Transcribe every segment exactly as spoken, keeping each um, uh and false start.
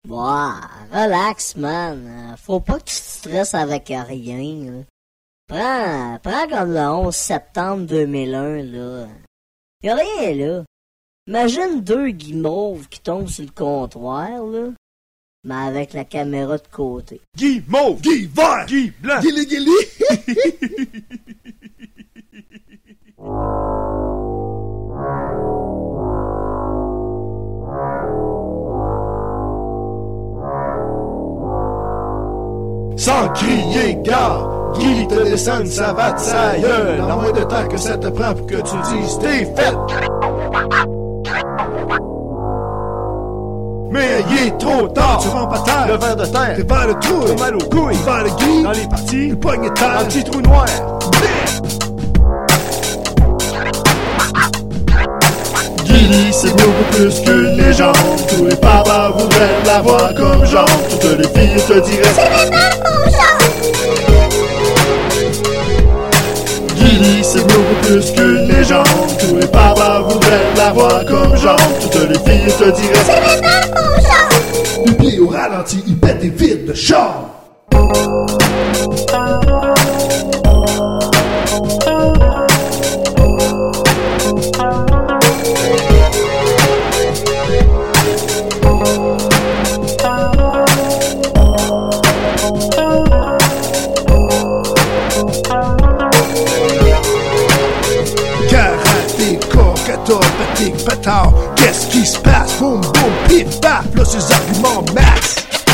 Bah, relax, man. Faut pas que tu te stresses avec rien, là. Prends, prends comme le onze septembre deux mille un, là. Y'a rien, là. Imagine deux guimauves qui tombent sur le comptoir, là. Mais avec la caméra de côté. Guy mauve, Guy vert, Guy blanc, Guili Guili. sans crier gare. Guy te descend, ça va de sa gueule. En moins de temps que ça te prend pour que tu dises t'es fait. Mais il est trop tard, tu rentres à terre, le ver de terre, t'es vers le trou, t'as mal aux couilles, vers le Guy, dans les parties, le poignet de terre, dans le petit trou noir. Guy, c'est beaucoup plus qu'une légende, tous les papas voudraient l'avoir comme genre, toutes les filles te diraient c'est vraiment mon genre. Guy, c'est beaucoup plus qu'une légende, tous les papas voudraient l'avoir comme genre, toutes les filles te diraient c'est vraiment mon genre. Le pied au ralenti, il pète des vides de char. Patique, patard, qu'est-ce qui se passe? Boum, boum, pif, paf, là ses arguments max.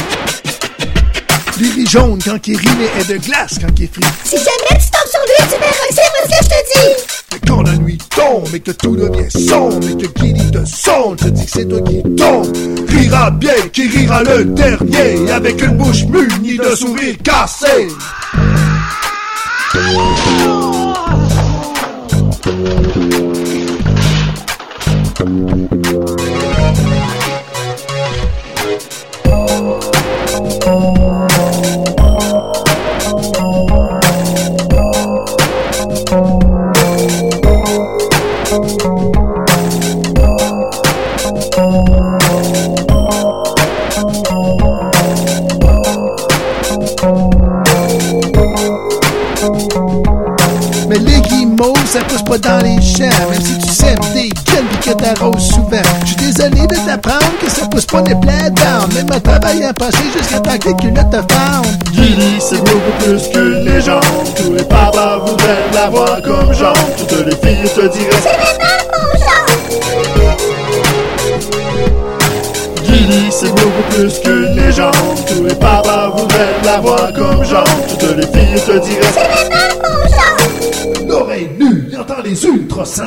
Lui, il est jaune quand il rit, mais est de glace quand il est frit. Si jamais tu tombes sur lui, tu verras que c'est moi ce que je te dis. Mais quand la nuit tombe, et que tout devient sombre, et que Guy te sonne, je te dis que c'est toi qui tombe. Rira bien, qui rira le dernier, avec une bouche munie de sourire cassé. Mais les guimauves, ça pousse pas dans les champs. Même si tu sèmes des gueules pis que t'arroses souvent. J'suis désolé de t'apprendre que ça pousse pas les plaies down. Même en travaillant passé jusqu'à temps que les culottes te found. Guy, c'est beaucoup plus qu'une légende. Tous les papas voudraient l'avoir comme genre. Toutes les filles te diraient c'est vraiment mon genre. Guy, c'est beaucoup plus qu'une légende. Tous les papas voudraient l'avoir comme genre. Toutes les filles te diraient c'est vraiment mon genre. L'oreille nue, il entend les ultrasons.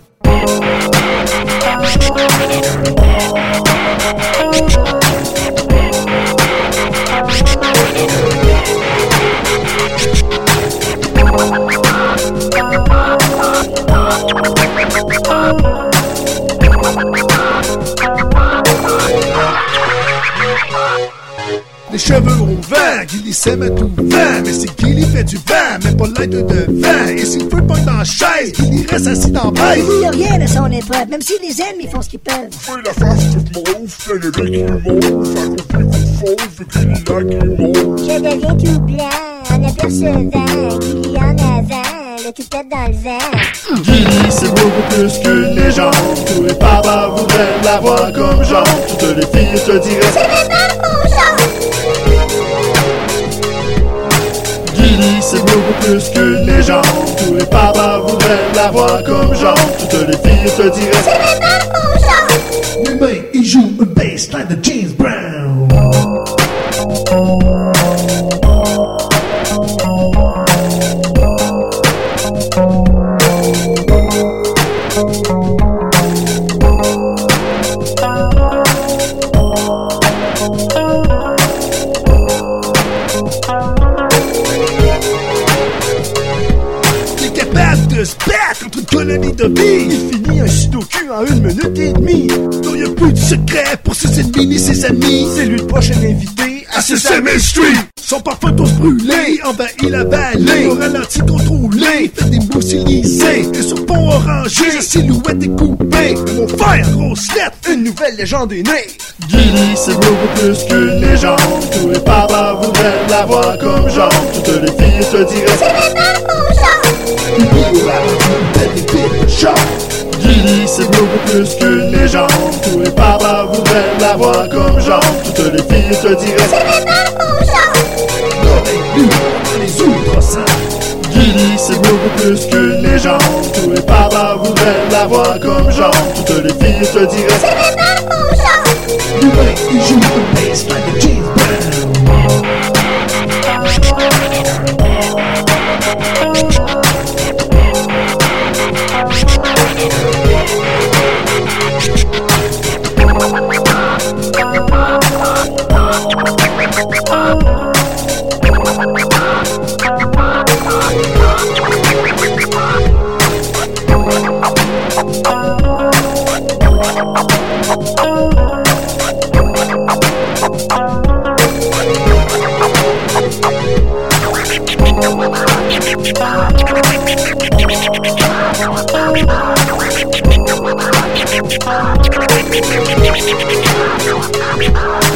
Les cheveux au vent, qui les sème à tout vent. Mais c'est qui lui fait du vent, mais pas l'aide de vent. Et s'il peut pas dans la chaise, il y reste assis dans la baisse. Il n'y a rien de son épreuve, même si les ennemis font ce qu'ils peuvent. Fais la face toute mauve, fais le bec qui mauve, fait accompli coup de fauve, et puis il a qui mauve. Je deviens tout blanc en apercevant qu'il y en avant, le tout pète dans le vent. Guy, c'est beaucoup plus qu'une légende. Tous les papas voudraient l'avoir comme genre. Toutes les filles te diraient c'est vraiment mon genre. Guy, c'est beaucoup plus qu'une légende. Tous les papas voudraient l'avoir comme genre. Toutes les filles te diraient c'est vraiment mon genre. Les mains, il joue une bassline de James Brown. De se battre contre une colonie de billes. Il finit un sudoku en une minute et demie. Non, y'a plus de secret pour ses ennemis ni ses amis. C'est lui le prochain invité à Sesame Street. Son parfum tous brûlé, envahit la vallée. Au ralenti contrôlé, fait des mousses illisées. Et sur pont orangé, sa silhouette est coupée. Mais mon frère, grosse lettre, une nouvelle légende est née. Gilly, c'est beaucoup plus qu'une légende. Tous les papas voudraient l'avoir comme genre. Toutes les filles te diraient C'est vraiment mon genre. Il vit au ralenti, fait des bébés chats. Gilly, c'est beaucoup plus qu'une légende. Tous les papas voudraient l'avoir comme genre. Toutes les filles te diraient C'est vraiment mon genre. L'oreille nue dans les ultrasons. Gilly, c'est beaucoup plus qu'une légende. Tous les papas voudraient l'avoir comme genre. Toutes les filles te diraient C'est vraiment mon genre. L'humain, il joue le bass like a James Brown. Thank you.